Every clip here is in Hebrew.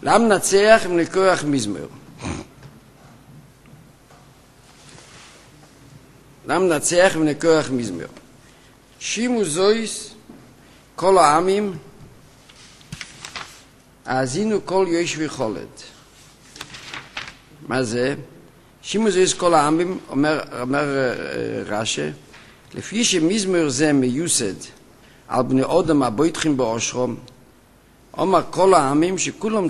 למנצח עם לקוח מזמור. למנצח עם לקוח מזמור. שימו זויס כל העמים, האזינו כל יושבי חולת. מה זה? שימו זויס כל העמים, אומר רש"י, לפי שמזמור זה מיוסד על בני אדם הבוטחים באושרם, אומר כל העמים שכולם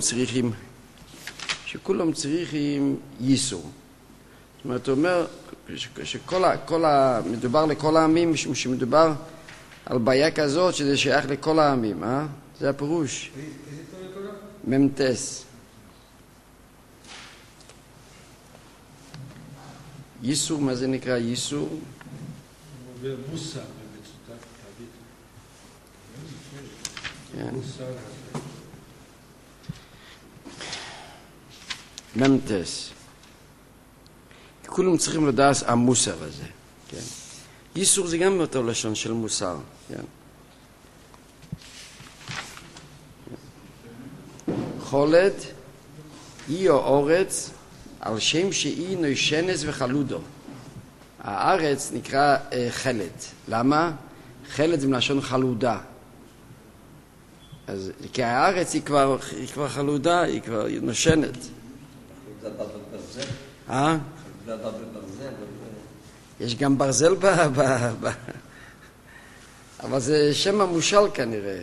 צריכים ייסור. זאת אומרת, הוא אומר מדובר לכל העמים, משום שמדובר על בעיה כזאת שזה שייך לכל העמים, זה הפירוש. ממתס. ייסור, מה זה נקרא ייסור? מוסר. ממתס. כולם צריכים לדעת המוסר הזה. כן. ייסור זה גם אותו לשון של מוסר. כן. חולת היא או אורץ על שם שהיא נושנס וחלודו. הארץ נקרא חלת. למה? חלת זה מלשון חלודה. אז כי הארץ היא כבר חלודה, היא כבר נושנת. חלודה בברזל? חלודה בברזל? יש גם ברזל אבל זה שם המושל כנראה.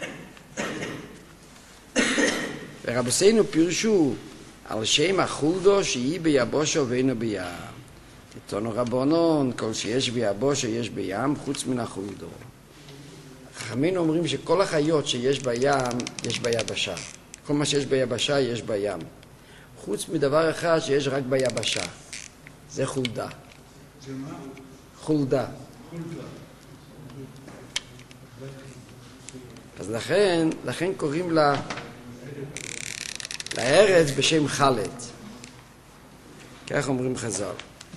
ורבותינו פירשו על שם החולדו שהיא ביבושו ואינו בים. תנו רבונון, כל שיש ביבושו יש בים חוץ מן החולדו. חכמים אומרים שכל החיות שיש בים יש ביבשה. כל מה שיש ביבשה יש בים. חוץ מדבר אחד שיש רק ביבשה. זה חולדה. זה מה? חולדה. אז לכן קוראים לארץ בשם חלת. כך אומרים חז"ל.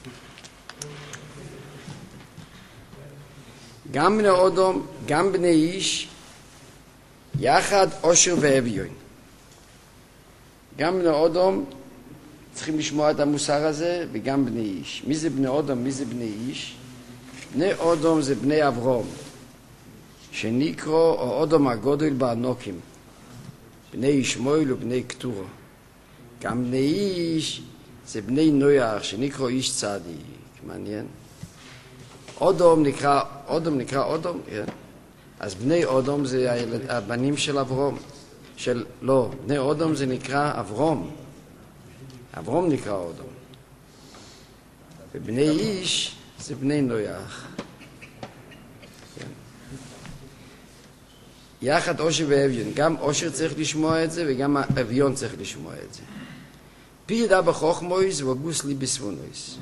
גם בני אדם, גם בני איש, יחד עושר ואביון. גם בני אדם צריכים לשמוע את המוסר הזה, וגם בני איש. מי זה בני אדם, מי זה בני איש? בני אדם זה בני אברהם, שנקרא או אדם הגודל באנוקים, בני ישמעאל ובני קטורה. גם בני איש זה בני נויח, שנקרא איש צדיק. מעניין. אדם נקרא אדם, כן? אז בני אדם זה הבנים של אברהם. בני אדם זה נקרא אברהם. אברהם נקרא אדם. ובני איש זה בני נויח. כן. יחד עושר ואביון. גם עושר צריך לשמוע את זה וגם אביון צריך לשמוע את זה. פי ידע בחוכמויס וגוס לי בסבונויס.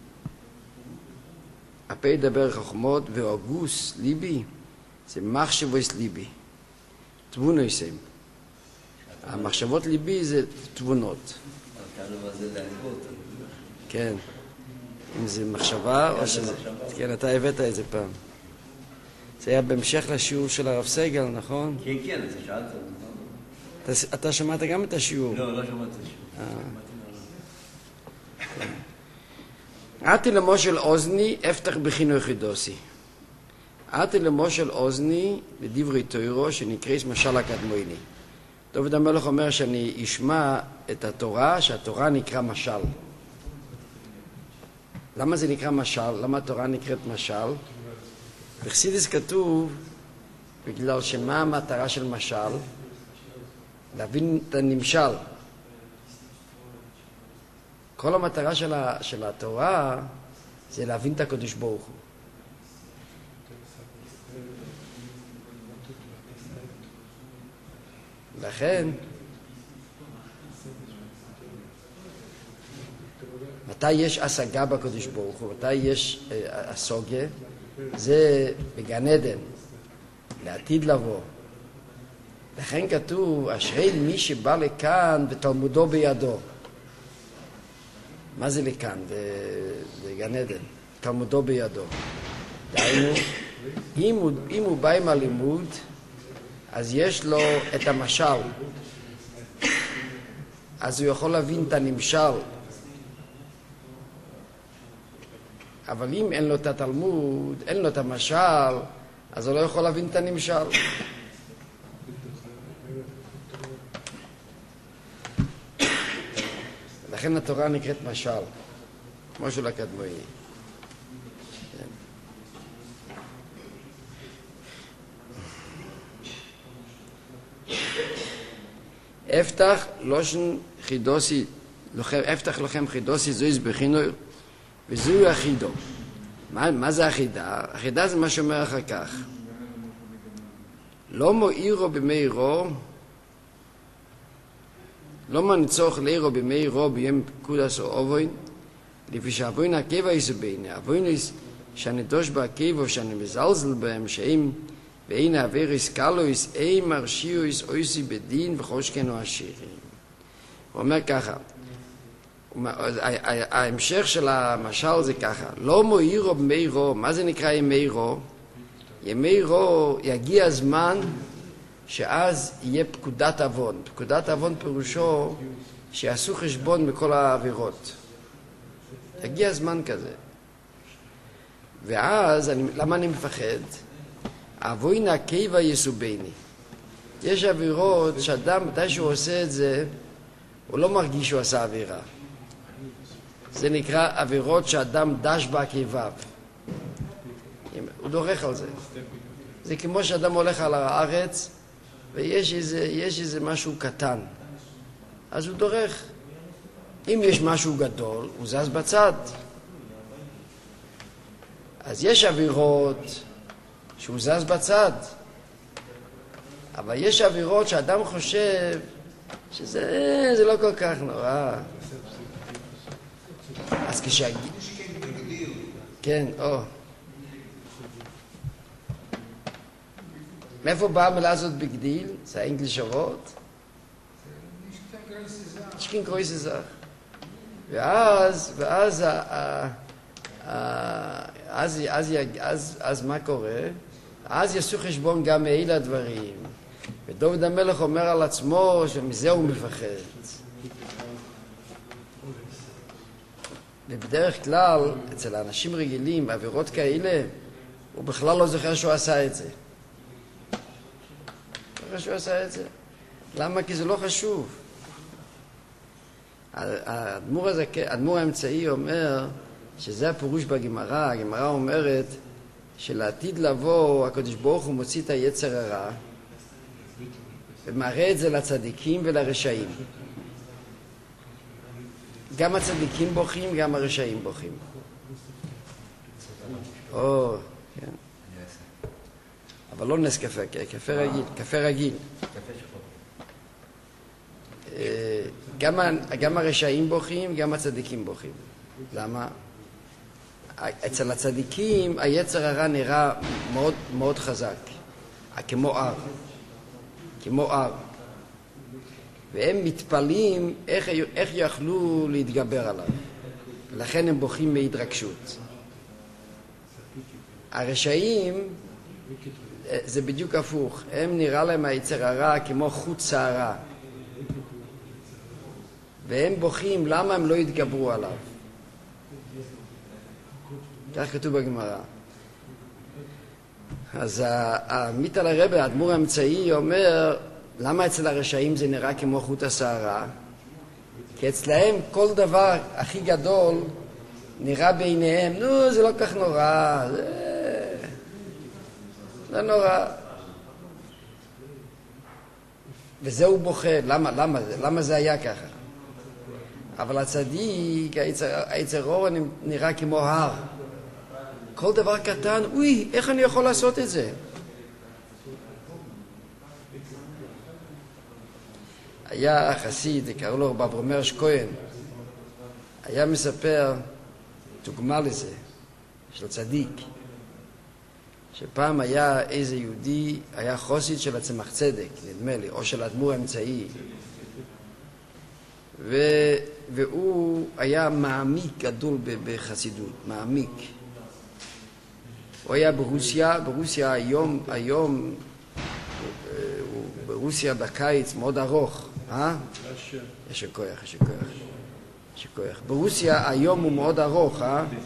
הפה ידבר חוכמות והגוס ליבי זה מחשבויס ליבי. תבונויס הם. המחשבות ליבי זה תבונות. כן. אם זה מחשבה או שזה... כן, אתה הבאת את זה פעם. זה היה בהמשך לשיעור של הרב סגל, נכון? כן, כן, זה שאלת. אתה שמעת גם את השיעור? לא, לא שמעת את השיעור. עתי למושל אוזני, אפתח בחינוך ידוסי. עתי למושל אוזני, לדברי תוירו, שנקרא משל הקדמוני. דוד המלך אומר שאני אשמע את התורה, שהתורה נקרא משל. למה זה נקרא משל? למה התורה נקראת משל? בחסידות כתוב, בגלל שמה המטרה של משל? להבין את הנמשל. כל המטרה של התורה זה להבין את הקדוש ברוך הוא. לכן, מתי יש השגה בקדוש ברוך הוא, מתי יש הסוגיה, זה בגן עדן, לעתיד לבוא. לכן כתוב, אשרי מי שבא לכאן ותלמודו בידו. מה זה לכאן? בגן עדן, תלמודו בידו. דהיינו, אם הוא בא עם הלימוד, אז יש לו את המשל. אז הוא יכול להבין את הנמשל. אבל אם אין לו את התלמוד, אין לו את המשל, אז הוא לא יכול להבין את הנמשל. לכן התורה נקראת משל, כמו של הקדמוני. אפתח לושן חידוסי, אפתח לכם חידוסי זויז בחינוך, וזוהי החידו. מה זה החידה? החידה זה מה שאומר אחר כך. לא מועירו במאירו, לא מנצוח לירו במאירו ביום פקודס או אובוין, לפי שהאבוין הקיבה יסו בעיני. האבוין שהנדוש בהקיבו, שאני מזלזל בהם, שהם ואין העביריס קלויס, אין מרשיויס אויסי בדין וחושכנו עשירים. הוא אומר ככה, ההמשך של המשל זה ככה, לא מועירו במאירו. מה זה נקרא ימי רו? ימי רו יגיע הזמן שאז יהיה פקודת אבון. פקודת אבון פירושו שיעשו חשבון מכל העבירות. יגיע זמן כזה. ואז, למה אני מפחד? אבוין הקיבה יסובני. יש עבירות שאדם, מתי שהוא עושה את זה, הוא לא מרגיש שהוא עשה עבירה. זה נקרא עבירות שאדם דש בעקביו. הוא דורך על זה. זה כמו שאדם הולך על הארץ, ויש איזה משהו קטן. אז הוא דורך. אם יש משהו גדול, הוא זז בצד. אז יש עבירות שהוא זז בצד. אבל יש עבירות שאדם חושב שזה לא כל כך נורא. אז כן, מאיפה באה המילה הזאת בגדיל? זה האנגליש וורד? שכין קרויסי זך. אז מה קורה? אז יעשו חשבון גם מאלה הדברים. ודוד המלך אומר על עצמו שמזה הוא מפחד. ובדרך כלל, אצל האנשים רגילים, בעבירות כאלה, הוא בכלל לא זוכר שהוא עשה את זה. לא זוכר שהוא עשה את זה. למה? כי זה לא חשוב. האדמו"ר האמצעי אומר שזה הפירוש בגמרא. הגמרא אומרת שלעתיד לבוא הקדוש ברוך הוא מוציא את היצר הרע ומראה את זה לצדיקים ולרשעים. גם הצדיקים בוכים, גם הרשעים בוכים. כן. אבל לא נס קפה, קפה רגיל, קפה רגיל. גם הרשעים בוכים, גם הצדיקים בוכים. למה? אצל הצדיקים היצר הרע נראה מאוד מאוד חזק, כמו הר, כמו הר. והם מתפלאים איך יכלו להתגבר עליו. לכן הם בוכים מהתרגשות. הרשעים זה בדיוק הפוך. הם נראה להם היצר הרע כמו חוט שערה. והם בוכים למה הם לא התגברו עליו. כך כתוב בגמרא. אז מיטל הרבי, האדמו"ר האמצעי, אומר למה אצל הרשעים זה נראה כמו חוט השערה? כי אצלהם כל דבר הכי גדול נראה בעיניהם, זה לא כך נורא, זה לא נורא. וזהו בוכה. למה זה היה ככה? אבל הצדיק, היצר אור נראה כמו הר. כל דבר קטן, איך אני יכול לעשות את זה? היה חסיד, קראו לו רב אברומר כהן, היה מספר דוגמה לזה, של צדיק, שפעם היה איזה יהודי, היה חסיד של הצמח צדק, נדמה לי, או של האדמו"ר האמצעי, והוא היה מעמיק גדול בחסידות, מעמיק. הוא היה ברוסיה היום ברוסיה בקיץ מאוד ארוך, יש כוח, יש כוח. יש כוח. ברוסיה היום הוא מאוד ארוך,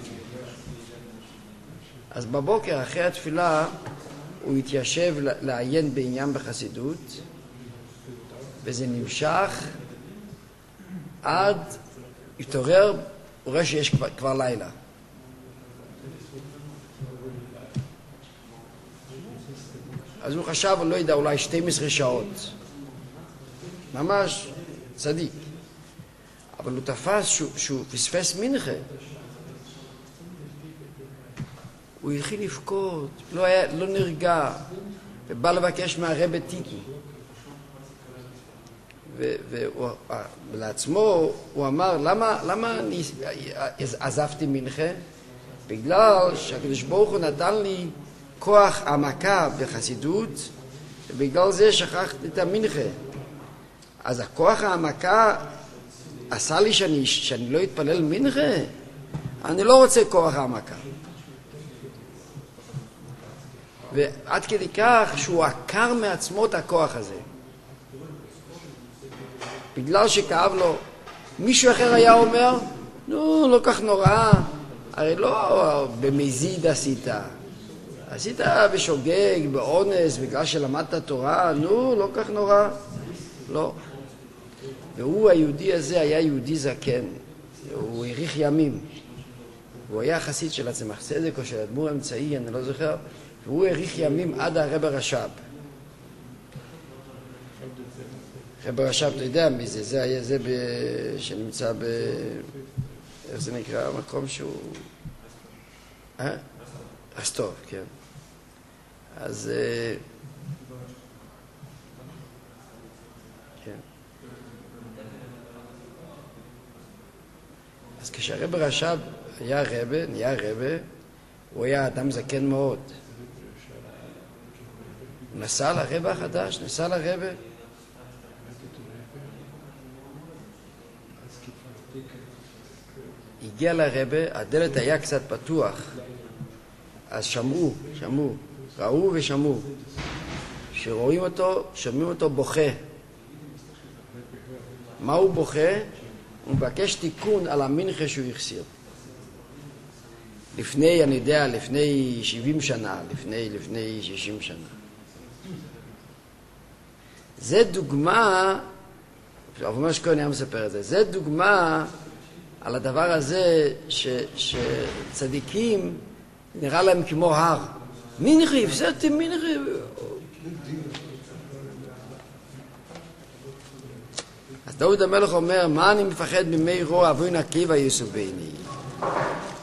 אז בבוקר אחרי התפילה הוא התיישב לעיין בעניין בחסידות, וזה נמשך עד התעורר, הוא רואה שיש כבר לילה. אז הוא חשב, לא יודע, אולי 12 שעות. ממש צדיק. אבל הוא תפס שהוא פספס מנחה. הוא התחיל לבכות, לא נרגע, ובא לבקש מהרבא תיקי. ולעצמו הוא אמר, למה אני עזבתי מנחה? בגלל שהקדוש ברוך הוא נתן לי כוח העמקה בחסידות, ובגלל זה שכחתי את המנחה. אז הכוח העמקה עשה לי שאני לא אתפלל מנחה? אני לא רוצה כוח העמקה. ועד כדי כך שהוא עקר מעצמו את הכוח הזה. בגלל שכאב לו, מישהו אחר היה אומר, נו, לא כך נורא, הרי לא במזיד עשית בשוגג, באונס, בגלל שלמדת תורה, נו, לא כך נורא. לא. והוא, היהודי הזה, היה יהודי זקן. הוא האריך ימים. הוא היה חסיד של הצמח צדק או של אדמו"ר אמצעי, אני לא זוכר. והוא האריך ימים עד הרב רש"ב. רב רש"ב, אתה יודע מי זה? זה היה זה שנמצא איך זה נקרא? המקום שהוא... רסטוב, כן. אז... כן. אז כשהרב רש"ב נהיה רבה, הוא היה אדם זקן מאוד. הוא נסע לרבה החדש, נסע לרבה. הגיע לרבה, הדלת היה קצת פתוח, אז ראו ושמעו. שרואים אותו, שומעים אותו בוכה. מה הוא בוכה? הוא מבקש תיקון על המנחה שהוא החסיר. לפני, אני יודע, לפני 70 שנה, לפני 60 שנה. זה דוגמה, אבל מה שכהן היה מספר את זה, זה דוגמה על הדבר הזה שצדיקים נראה להם כמו הר. מנחה, הפסדתם מנחה. אז דוד המלך אומר, מה אני מפחד ממי רוע אבוי נקי ויסובני?